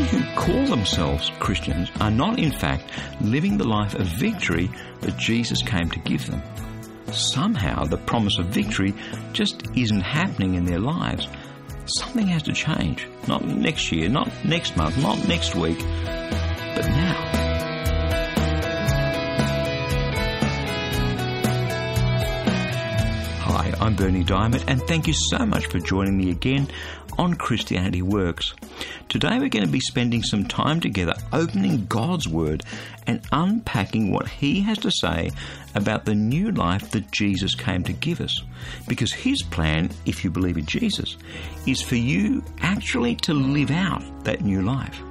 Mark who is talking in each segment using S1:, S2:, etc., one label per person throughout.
S1: those who call themselves Christians are not in fact living the life of victory that Jesus came to give them. Somehow the promise of victory just isn't happening in their lives. Something has to change. Not next year, not next month, not next week, but now. Hi, I'm Berni Dymet, and thank you so much for joining me again on Christianity Works. Today we're going to be spending some time together opening God's Word and unpacking what He has to say about the new life that Jesus came to give us. Because His plan, if you believe in Jesus, is for you actually to live out that new life.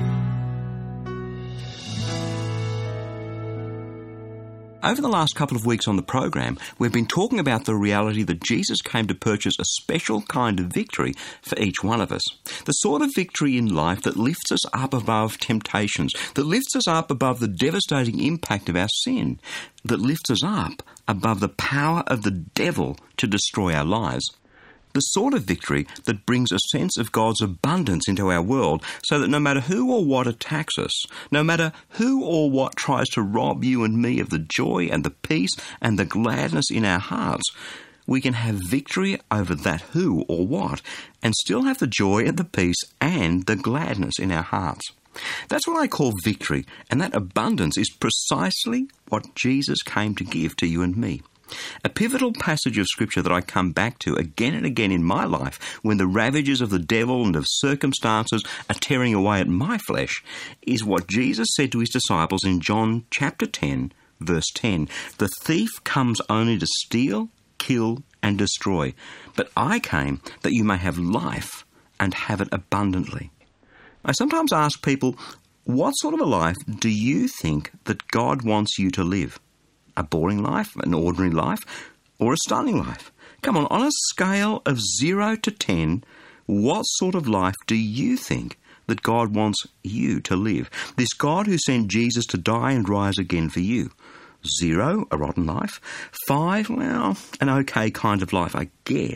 S1: Over the last couple of weeks on the program, we've been talking about the reality that Jesus came to purchase a special kind of victory for each one of us. The sort of victory in life that lifts us up above temptations, that lifts us up above the devastating impact of our sin, that lifts us up above the power of the devil to destroy our lives. The sort of victory that brings a sense of God's abundance into our world so that no matter who or what attacks us, no matter who or what tries to rob you and me of the joy and the peace and the gladness in our hearts, we can have victory over that who or what and still have the joy and the peace and the gladness in our hearts. That's what I call victory, and that abundance is precisely what Jesus came to give to you and me. A pivotal passage of Scripture that I come back to again and again in my life when the ravages of the devil and of circumstances are tearing away at my flesh is what Jesus said to His disciples in John chapter 10, verse 10. The thief comes only to steal, kill, and destroy, but I came that you may have life and have it abundantly. I sometimes ask people, what sort of a life do you think that God wants you to live? A boring life, an ordinary life, or a stunning life? Come on a scale of 0 to 10, what sort of life do you think that God wants you to live? This God who sent Jesus to die and rise again for you. 0, a rotten life. 5, well, an okay kind of life, I guess.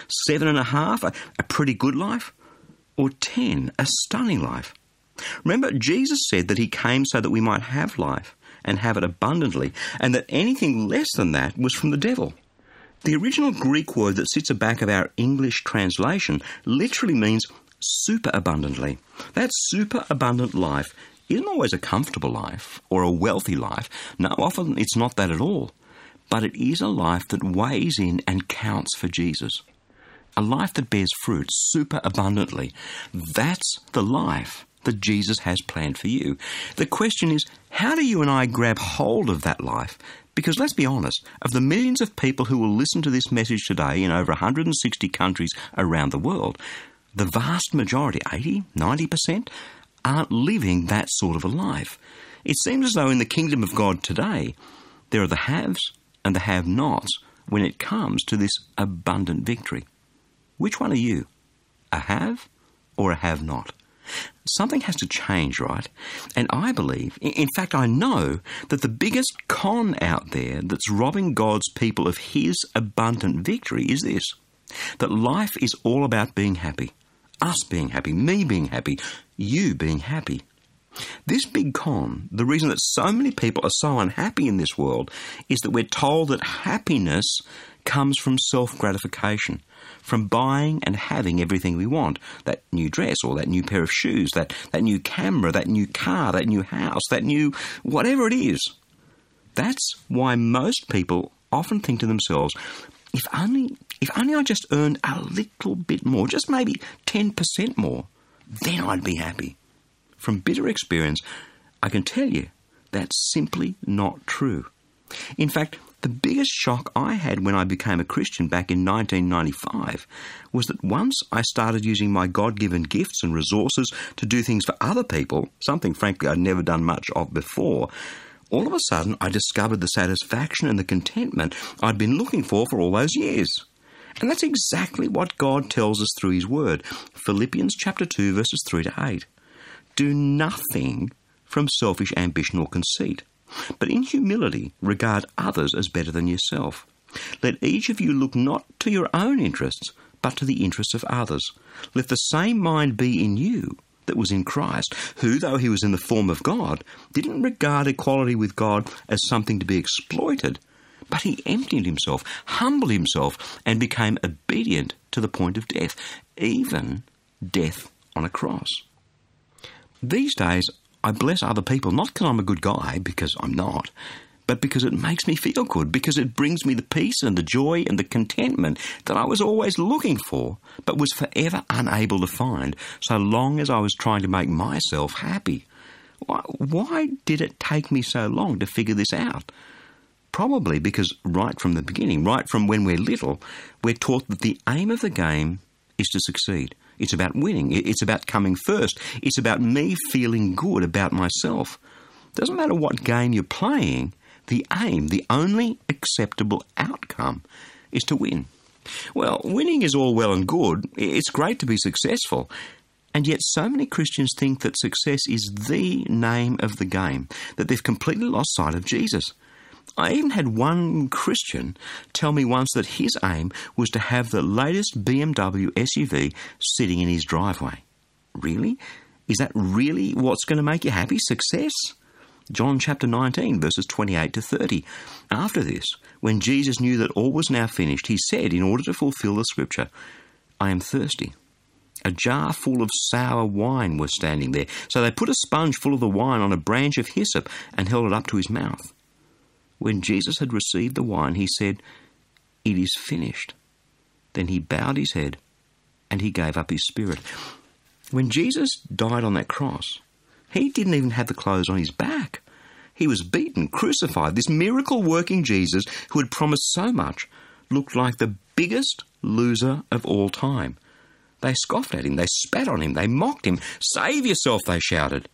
S1: 7.5, a pretty good life. Or 10, a stunning life. Remember, Jesus said that He came so that we might have life and have it abundantly, and that anything less than that was from the devil. The original Greek word that sits aback of our English translation literally means super abundantly. That super abundant life isn't always a comfortable life or a wealthy life. No, often it's not that at all. But it is a life that weighs in and counts for Jesus. A life that bears fruit super abundantly. That's the life that Jesus has planned for you. The question is, how do you and I grab hold of that life? Because let's be honest, of the millions of people who will listen to this message today in over 160 countries around the world, the vast majority, 80, 90%, aren't living that sort of a life. It seems as though in the kingdom of God today, there are the haves and the have-nots when it comes to this abundant victory. Which one are you? A have or a have-not? Something has to change, right? And I believe, in fact I know, that the biggest con out there that's robbing God's people of His abundant victory is this: that life is all about being happy. Us being happy, me being happy, you being happy. This big con, the reason that so many people are so unhappy in this world, is that we're told that happiness comes from self-gratification, from buying and having everything we want. That new dress or that new pair of shoes, that new camera, that new car, that new house, that new whatever it is. That's why most people often think to themselves, if only I just earned a little bit more, just maybe 10% more, then I'd be happy. From bitter experience, I can tell you that's simply not true. In fact, the biggest shock I had when I became a Christian back in 1995 was that once I started using my God-given gifts and resources to do things for other people, something frankly I'd never done much of before, all of a sudden I discovered the satisfaction and the contentment I'd been looking for all those years. And that's exactly what God tells us through His Word. Philippians chapter 2 verses 3 to 8. Do nothing from selfish ambition or conceit, but in humility regard others as better than yourself. Let each of you look not to your own interests, but to the interests of others. Let the same mind be in you that was in Christ, who, though he was in the form of God, didn't regard equality with God as something to be exploited, but he emptied himself, humbled himself, and became obedient to the point of death, even death on a cross. These days, I bless other people, not because I'm a good guy, because I'm not, but because it makes me feel good, because it brings me the peace and the joy and the contentment that I was always looking for, but was forever unable to find, so long as I was trying to make myself happy. Why did it take me so long to figure this out? Probably because right from the beginning, right from when we're little, we're taught that the aim of the game is to succeed. It's about winning. It's about coming first. It's about me feeling good about myself. Doesn't matter what game you're playing, the aim, the only acceptable outcome, is to win. Well, winning is all well and good. It's great to be successful. And yet so many Christians think that success is the name of the game, that they've completely lost sight of Jesus. I even had one Christian tell me once that his aim was to have the latest BMW SUV sitting in his driveway. Really? Is that really what's going to make you happy? Success? John chapter 19, verses 28 to 30. After this, when Jesus knew that all was now finished, he said, in order to fulfill the scripture, I am thirsty. A jar full of sour wine was standing there. So they put a sponge full of the wine on a branch of hyssop and held it up to his mouth. When Jesus had received the wine, he said, It is finished. Then he bowed his head and he gave up his spirit. When Jesus died on that cross, he didn't even have the clothes on his back. He was beaten, crucified. This miracle-working Jesus, who had promised so much, looked like the biggest loser of all time. They scoffed at him, they spat on him, they mocked him. Save yourself, they shouted.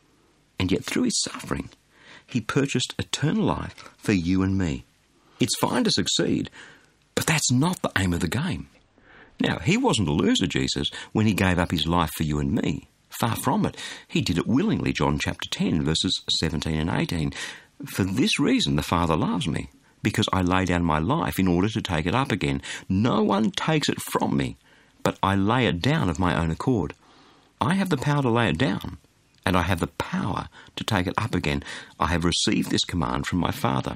S1: And yet through his suffering, he purchased eternal life for you and me. It's fine to succeed, but that's not the aim of the game. Now, he wasn't a loser, Jesus, when he gave up his life for you and me. Far from it. He did it willingly, John chapter 10, verses 17 and 18. For this reason the Father loves me, because I lay down my life in order to take it up again. No one takes it from me, but I lay it down of my own accord. I have the power to lay it down, and I have the power to take it up again. I have received this command from my Father.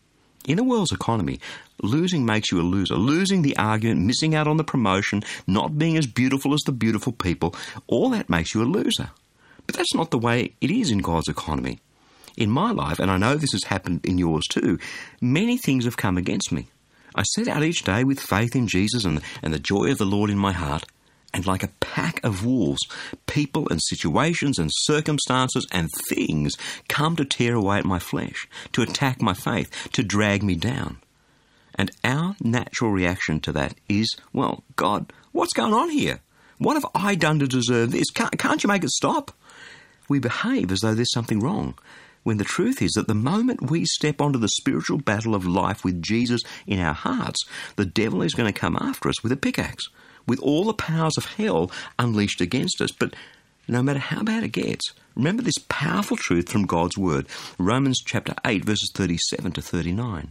S1: In the world's economy, losing makes you a loser. Losing the argument, missing out on the promotion, not being as beautiful as the beautiful people, all that makes you a loser. But that's not the way it is in God's economy. In my life, and I know this has happened in yours too, many things have come against me. I set out each day with faith in Jesus and the joy of the Lord in my heart, and like a pack of wolves, people and situations and circumstances and things come to tear away at my flesh, to attack my faith, to drag me down. And our natural reaction to that is, well, God, what's going on here? What have I done to deserve this? Can't you make it stop? We behave as though there's something wrong, when the truth is that the moment we step onto the spiritual battle of life with Jesus in our hearts, the devil is going to come after us with a pickaxe, with all the powers of hell unleashed against us. But no matter how bad it gets, remember this powerful truth from God's Word, Romans chapter 8, verses 37 to 39.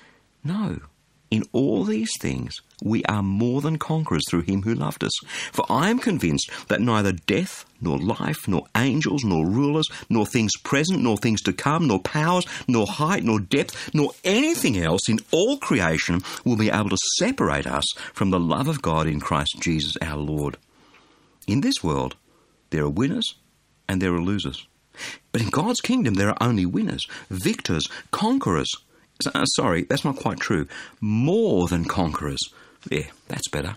S1: No, in all these things we are more than conquerors through him who loved us. For I am convinced that neither death, nor life, nor angels, nor rulers, nor things present, nor things to come, nor powers, nor height, nor depth, nor anything else in all creation will be able to separate us from the love of God in Christ Jesus our Lord. In this world, there are winners and there are losers. But in God's kingdom, there are only winners, victors, conquerors. Sorry, that's not quite true. More than conquerors. Yeah, that's better.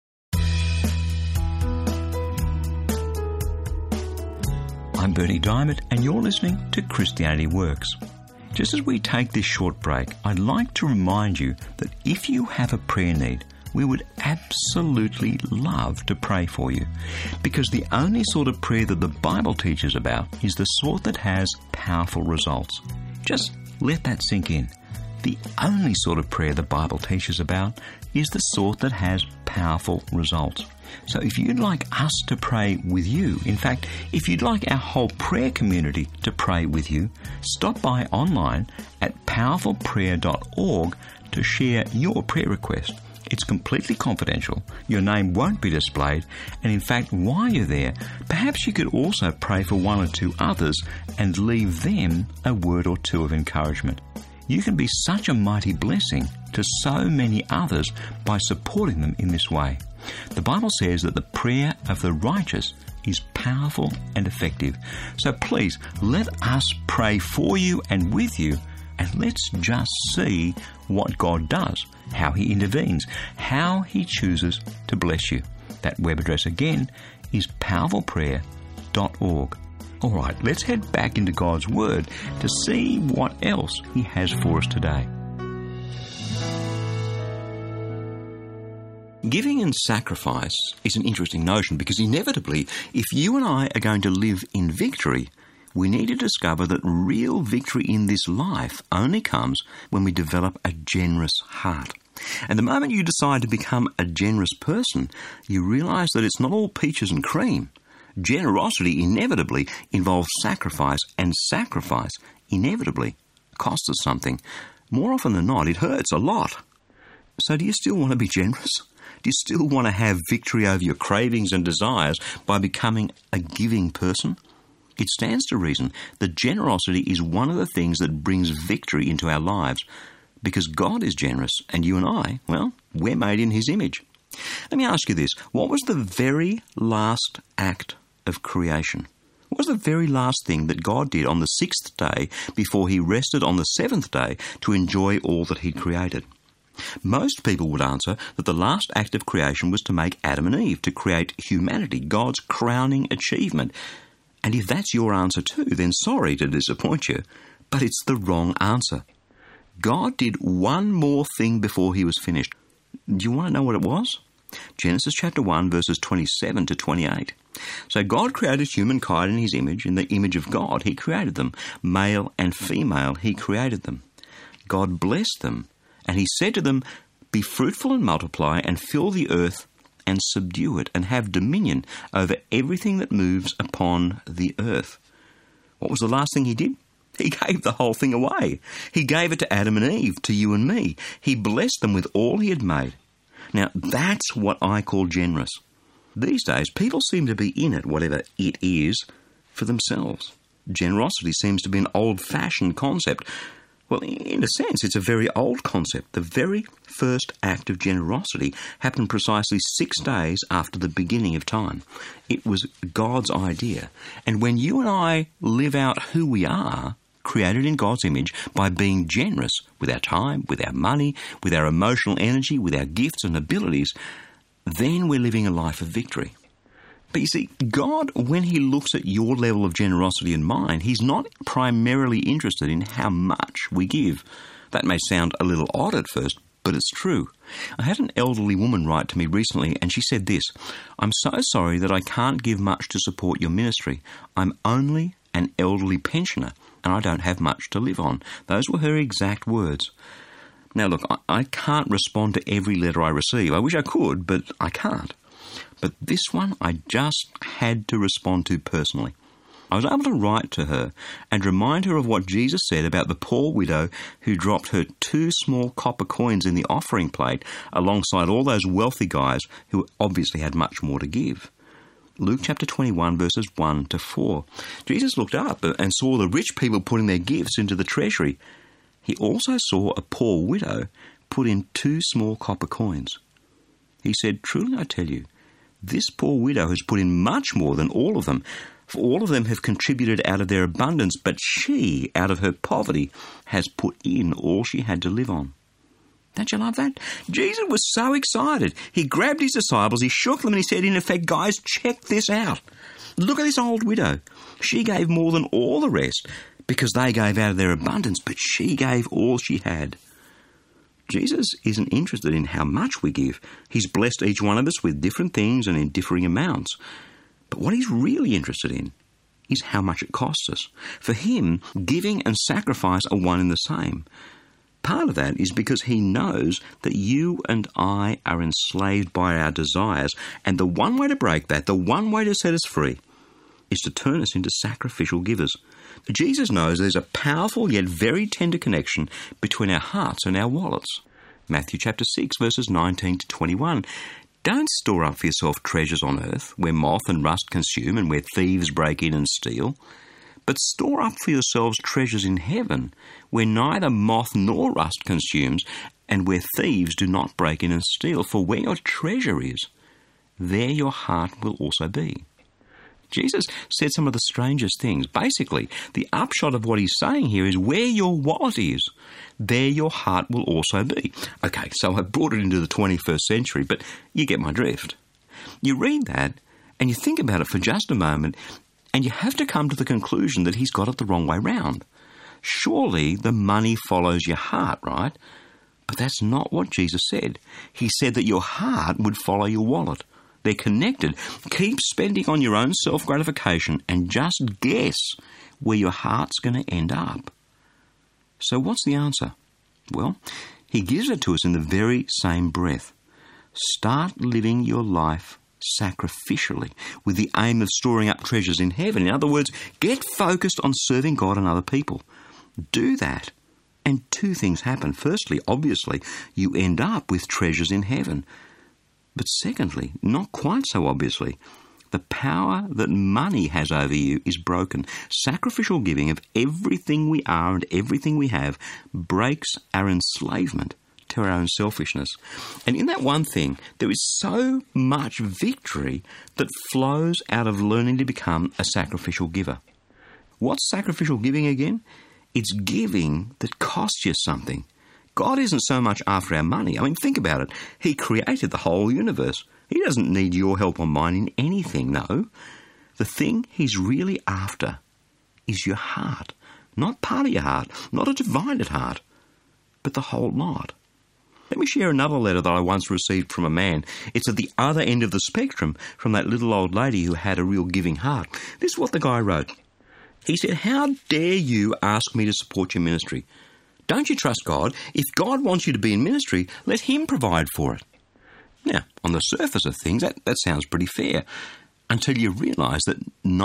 S1: I'm Bernie Diamond, and you're listening to Christianity Works. Just as we take this short break, I'd like to remind you that if you have a prayer need, we would absolutely love to pray for you, because the only sort of prayer that the Bible teaches about is the sort that has powerful results. Just let that sink in. The only sort of prayer the Bible teaches about is the sort that has powerful results. So if you'd like us to pray with you, in fact, if you'd like our whole prayer community to pray with you, stop by online at powerfulprayer.org to share your prayer request. It's completely confidential. Your name won't be displayed, and in fact, while you're there, perhaps you could also pray for one or two others and leave them a word or two of encouragement. You can be such a mighty blessing to so many others by supporting them in this way. The Bible says that the prayer of the righteous is powerful and effective. So please, let us pray for you and with you, and let's just see what God does, how He intervenes, how He chooses to bless you. That web address again is powerfulprayer.org. All right, let's head back into God's Word to see what else He has for us today. Giving and sacrifice is an interesting notion because inevitably, if you and I are going to live in victory, we need to discover that real victory in this life only comes when we develop a generous heart. And the moment you decide to become a generous person, you realise that it's not all peaches and cream. Generosity inevitably involves sacrifice, and sacrifice inevitably costs us something. More often than not, it hurts a lot. So do you still want to be generous? Do you still want to have victory over your cravings and desires by becoming a giving person? It stands to reason that generosity is one of the things that brings victory into our lives, because God is generous and you and I, well, we're made in His image. Let me ask you this. What was the very last act of creation? What was the very last thing that God did on the sixth day before He rested on the seventh day to enjoy all that He'd created? Most people would answer that the last act of creation was to make Adam and Eve, to create humanity, God's crowning achievement. And if that's your answer too, then sorry to disappoint you, but it's the wrong answer. God did one more thing before He was finished. Do you want to know what it was? Genesis chapter 1, verses 27 to 28. So God created humankind in His image. In the image of God, He created them. Male and female, He created them. God blessed them, and He said to them, "Be fruitful and multiply, and fill the earth, and subdue it, and have dominion over everything that moves upon the earth." What was the last thing He did? He gave the whole thing away. He gave it to Adam and Eve, to you and me. He blessed them with all He had made. Now, that's what I call generous. These days, people seem to be in it, whatever it is, for themselves. Generosity seems to be an old-fashioned concept. Well, in a sense, it's a very old concept. The very first act of generosity happened precisely 6 days after the beginning of time. It was God's idea. And when you and I live out who we are, created in God's image, by being generous with our time, with our money, with our emotional energy, with our gifts and abilities, then we're living a life of victory. But you see, God, when He looks at your level of generosity and mine, He's not primarily interested in how much we give. That may sound a little odd at first, but it's true. I had an elderly woman write to me recently, and she said this: "I'm so sorry that I can't give much to support your ministry. I'm only an elderly pensioner, and I don't have much to live on." Those were her exact words. Now look, I can't respond to every letter I receive. I wish I could, but I can't. But this one I just had to respond to personally. I was able to write to her and remind her of what Jesus said about the poor widow who dropped her 2 small copper coins in the offering plate alongside all those wealthy guys who obviously had much more to give. Luke chapter 21, verses 1 to 4. Jesus looked up and saw the rich people putting their gifts into the treasury. He also saw a poor widow put in 2 small copper coins. He said, "Truly I tell you, this poor widow has put in much more than all of them, for all of them have contributed out of their abundance, but she, out of her poverty, has put in all she had to live on." Don't you love that? Jesus was so excited. He grabbed His disciples, He shook them, and He said, in effect, "Guys, check this out. Look at this old widow. She gave more than all the rest because they gave out of their abundance, but she gave all she had." Jesus isn't interested in how much we give. He's blessed each one of us with different things and in differing amounts. But what He's really interested in is how much it costs us. For Him, giving and sacrifice are one and the same. Part of that is because He knows that you and I are enslaved by our desires, and the one way to break that, the one way to set us free, is to turn us into sacrificial givers. Jesus knows there's a powerful yet very tender connection between our hearts and our wallets. Matthew chapter 6, verses 19 to 21. Don't store up for yourself treasures on earth, where moth and rust consume and where thieves break in and steal. But store up for yourselves treasures in heaven, where neither moth nor rust consumes, and where thieves do not break in and steal. For where your treasure is, there your heart will also be. Jesus said some of the strangest things. Basically, the upshot of what he's saying here is where your wallet is, there your heart will also be. Okay, so I brought it into the 21st century, but you get my drift. You read that and you think about it for just a moment, and you have to come to the conclusion that he's got it the wrong way round. Surely the money follows your heart, right? But that's not what Jesus said. He said that your heart would follow your wallet. They're connected. Keep spending on your own self-gratification and just guess where your heart's going to end up. So what's the answer? Well, he gives it to us in the very same breath. Start living your life sacrificially with the aim of storing up treasures in heaven. In other words, get focused on serving God and other people. Do that, and two things happen. Firstly, obviously, you end up with treasures in heaven. But secondly, not quite so obviously, the power that money has over you is broken. Sacrificial giving of everything we are and everything we have breaks our enslavement to our own selfishness. And in that one thing, there is so much victory that flows out of learning to become a sacrificial giver. What's sacrificial giving again? It's giving that costs you something. God isn't so much after our money. I mean, think about it. He created the whole universe. He doesn't need your help or mine in anything, no. The thing he's really after is your heart. Not part of your heart, not a divided heart, but the whole lot. Let me share another letter that I once received from a man. It's at the other end of the spectrum from that little old lady who had a real giving heart. This is what the guy wrote. He said, "How dare you ask me to support your ministry? Don't you trust God? If God wants you to be in ministry, let him provide for it." Now, on the surface of things, that sounds pretty fair, until you realise that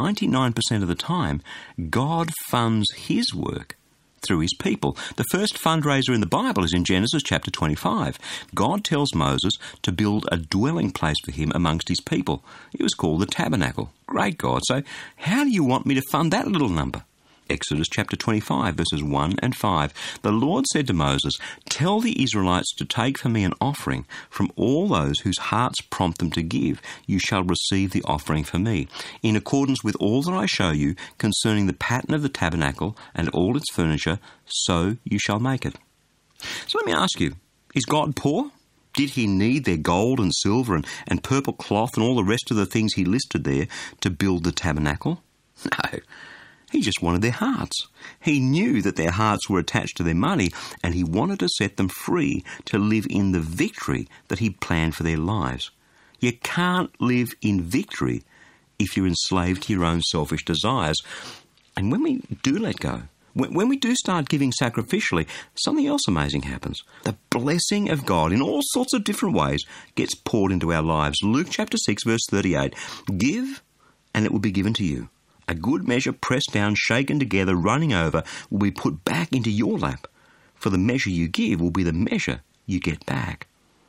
S1: 99% of the time, God funds his work through his people. The first fundraiser in the Bible is in Genesis chapter 25. God tells Moses to build a dwelling place for him amongst his people. It was called the tabernacle. Great God. So how do you want me to fund that little number? Exodus chapter 25, verses 1 and 5. The Lord said to Moses, "Tell the Israelites to take for me an offering from all those whose hearts prompt them to give. You shall receive the offering for me, in accordance with all that I show you concerning the pattern of the tabernacle and all its furniture, so you shall make it." So let me ask you, is God poor? Did he need their gold and silver and purple cloth and all the rest of the things he listed there to build the tabernacle? No. He just wanted their hearts. He knew that their hearts were attached to their money, and he wanted to set them free to live in the victory that he'd planned for their lives. You can't live in victory if you're enslaved to your own selfish desires. And when we do let go, when we do start giving sacrificially, something else amazing happens. The blessing of God in all sorts of different ways gets poured into our lives. Luke chapter 6, verse 38, "Give, and it will be given to you. A good measure pressed down, shaken together, running over, will be put back into your lap. For the measure you give will be the measure you get back."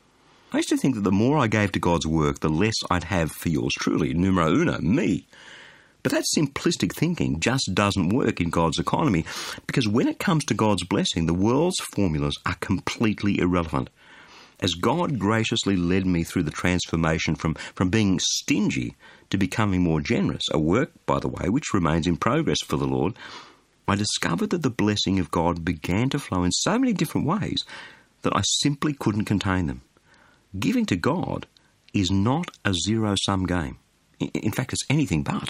S1: I used to think that the more I gave to God's work, the less I'd have for yours truly, numero uno, me. But that simplistic thinking just doesn't work in God's economy, because when it comes to God's blessing, the world's formulas are completely irrelevant. As God graciously led me through the transformation from being stingy to becoming more generous, a work, by the way, which remains in progress for the Lord, I discovered that the blessing of God began to flow in so many different ways that I simply couldn't contain them. Giving to God is not a zero-sum game. In fact, it's anything but.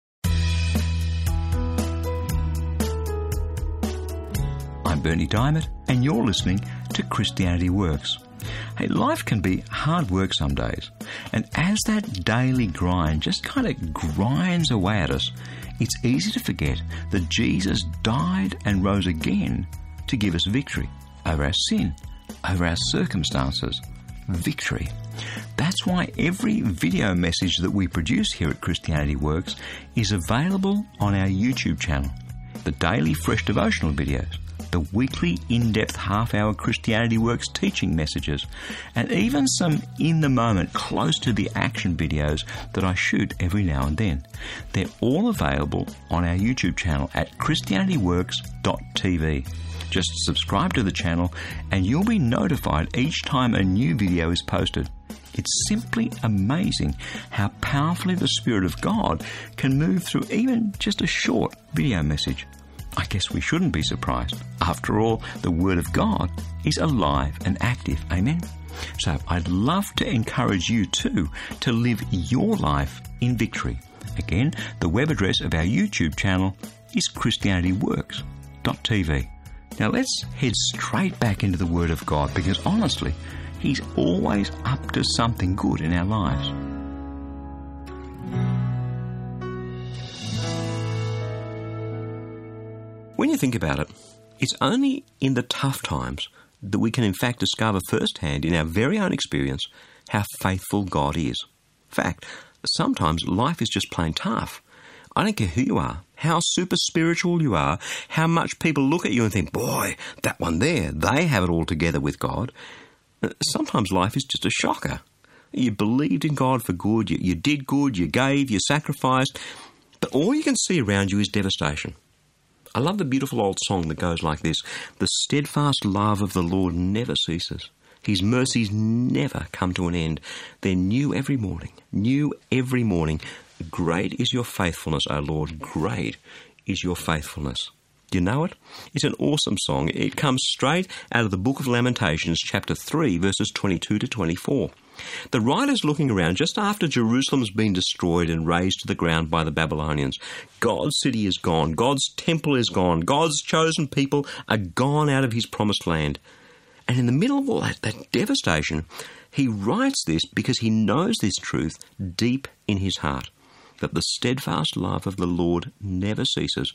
S1: I'm Bernie Diamond, and you're listening to Christianity Works. Hey, life can be hard work some days, and as that daily grind just kind of grinds away at us, it's easy to forget that Jesus died and rose again to give us victory over our sin, over our circumstances. Victory. That's why every video message that we produce here at Christianity Works is available on our YouTube channel. The daily fresh devotional videos, the weekly in-depth half-hour Christianity Works teaching messages, and even some in-the-moment, close-to-the-action videos that I shoot every now and then. They're all available on our YouTube channel at christianityworks.tv. Just subscribe to the channel and you'll be notified each time a new video is posted. It's simply amazing how powerfully the Spirit of God can move through even just a short video message. I guess we shouldn't be surprised. After all, the Word of God is alive and active. Amen? So I'd love to encourage you too to live your life in victory. Again, the web address of our YouTube channel is christianityworks.tv. Now let's head straight back into the Word of God, because honestly, He's always up to something good in our lives. When you think about it, it's only in the tough times that we can in fact discover firsthand in our very own experience how faithful God is. In fact, sometimes life is just plain tough. I don't care who you are, how super spiritual you are, how much people look at you and think, boy, that one there, they have it all together with God. Sometimes life is just a shocker. You believed in God for good, you did good, you gave, you sacrificed, but all you can see around you is devastation. I love the beautiful old song that goes like this: the steadfast love of the Lord never ceases. His mercies never come to an end. They're new every morning, new every morning. Great is your faithfulness, O Lord, great is your faithfulness. Do you know it? It's an awesome song. It comes straight out of the book of Lamentations, chapter 3, verses 22 to 24. The writer's looking around just after Jerusalem's been destroyed and razed to the ground by the Babylonians. God's city is gone. God's temple is gone. God's chosen people are gone out of his promised land. And in the middle of all that devastation, he writes this because he knows this truth deep in his heart, that the steadfast love of the Lord never ceases.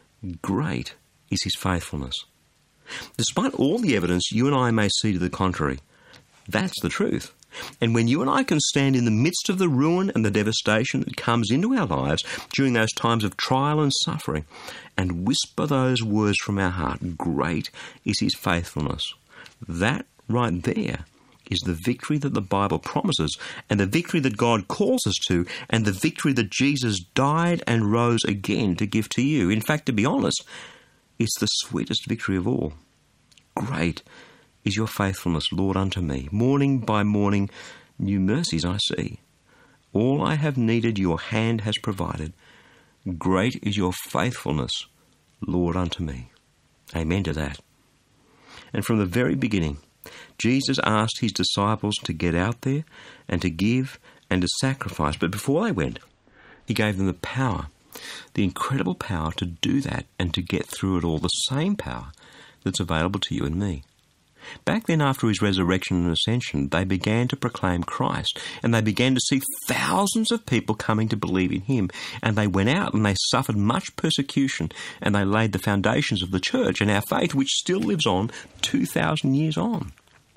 S1: Great is his faithfulness. Despite all the evidence you and I may see to the contrary, that's the truth. And when you and I can stand in the midst of the ruin and the devastation that comes into our lives during those times of trial and suffering, and whisper those words from our heart, great is his faithfulness, that right there is the victory that the Bible promises, and the victory that God calls us to, and the victory that Jesus died and rose again to give to you. In fact, to be honest, it's the sweetest victory of all. Great is your faithfulness, Lord, unto me. Morning by morning, new mercies I see. All I have needed, your hand has provided. Great is your faithfulness, Lord, unto me. Amen to that. And from the very beginning, Jesus asked his disciples to get out there and to give and to sacrifice. But before they went, he gave them the power, the incredible power to do that and to get through it all, the same power that's available to you and me. Back then, after his resurrection and ascension, they began to proclaim Christ, and they began to see thousands of people coming to believe in him. And they went out and they suffered much persecution, and they laid the foundations of the church and our faith, which still lives on 2,000 years on.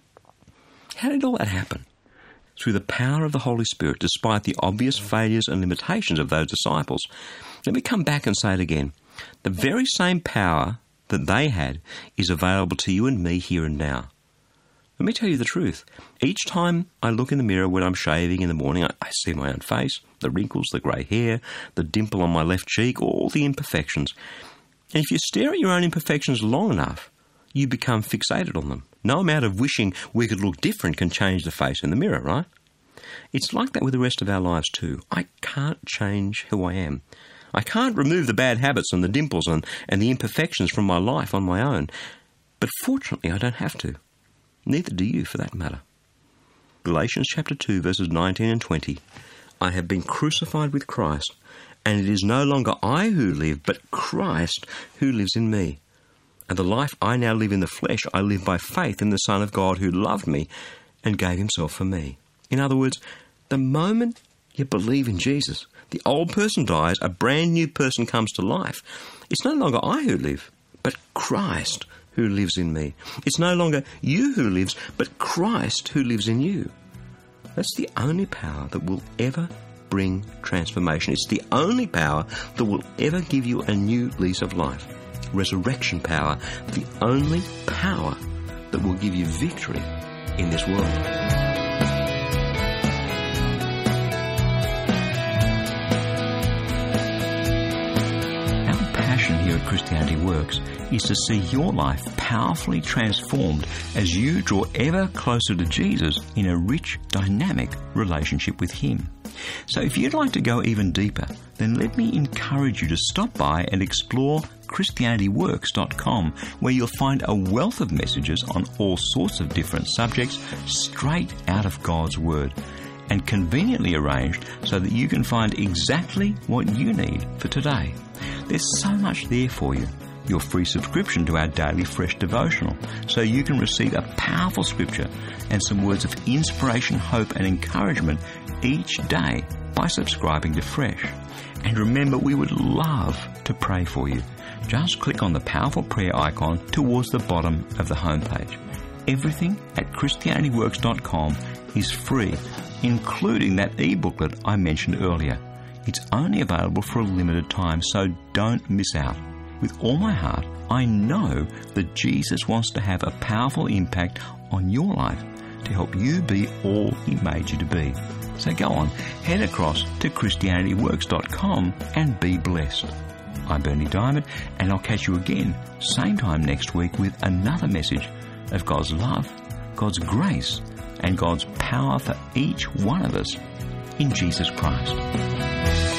S1: How did all that happen? Through the power of the Holy Spirit, despite the obvious failures and limitations of those disciples. Let me come back and say it again. The very same power that they had is available to you and me here and now. Let me tell you the truth. Each time I look in the mirror when I'm shaving in the morning, I see my own face, the wrinkles, the grey hair, the dimple on my left cheek, all the imperfections. And if you stare at your own imperfections long enough, you become fixated on them. No amount of wishing we could look different can change the face in the mirror, right? It's like that with the rest of our lives too. I can't change who I am. I can't remove the bad habits and the dimples and the imperfections from my life on my own. But fortunately, I don't have to. Neither do you, for that matter. Galatians chapter 2, verses 19 and 20. I have been crucified with Christ, and it is no longer I who live, but Christ who lives in me. And the life I now live in the flesh, I live by faith in the Son of God who loved me and gave himself for me. In other words, the moment you believe in Jesus, the old person dies, a brand new person comes to life. It's no longer I who live, but Christ who lives in me. It's no longer you who lives, but Christ who lives in you. That's the only power that will ever bring transformation. It's the only power that will ever give you a new lease of life. resurrection power, the only power that will give you victory in this world. Here at Christianity Works is to see your life powerfully transformed as you draw ever closer to Jesus in a rich, dynamic relationship with Him. So if you'd like to go even deeper, then let me encourage you to stop by and explore ChristianityWorks.com, where you'll find a wealth of messages on all sorts of different subjects straight out of God's Word, and conveniently arranged so that you can find exactly what you need for today. There's so much there for you. Your free subscription to our daily Fresh devotional, so you can receive a powerful scripture and some words of inspiration, hope and encouragement each day by subscribing to Fresh. And remember, we would love to pray for you. Just click on the powerful prayer icon towards the bottom of the homepage. Everything at ChristianityWorks.com is free, including that e-booklet I mentioned earlier. It's only available for a limited time, so don't miss out. With all my heart, I know that Jesus wants to have a powerful impact on your life to help you be all He made you to be. So go on, head across to ChristianityWorks.com and be blessed. I'm Berni Dymet, and I'll catch you again same time next week with another message of God's love, God's grace, and God's power for each one of us in Jesus Christ.